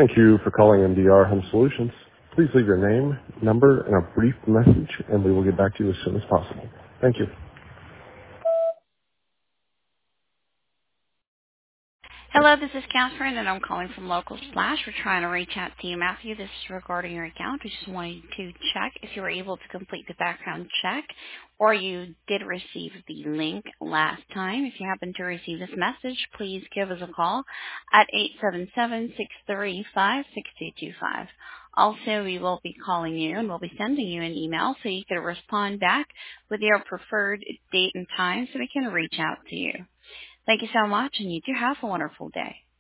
Thank you for calling MDR Home Solutions. Please leave your name, number, and a brief message, and we will get back to you as soon as possible. Thank you. Hello, this is Catherine, and I'm calling from Local Splash. We're trying to reach out to you, Matthew. This is regarding your account. We just wanted to check if you were able to complete the background check or you did receive the link last time. If you happen to receive this message, please give us a call at 877-635-6225. Also, we will be calling you and we'll be sending you an email so you can respond back with your preferred date and time so we can reach out to you. Thank you so much, and you do have a wonderful day.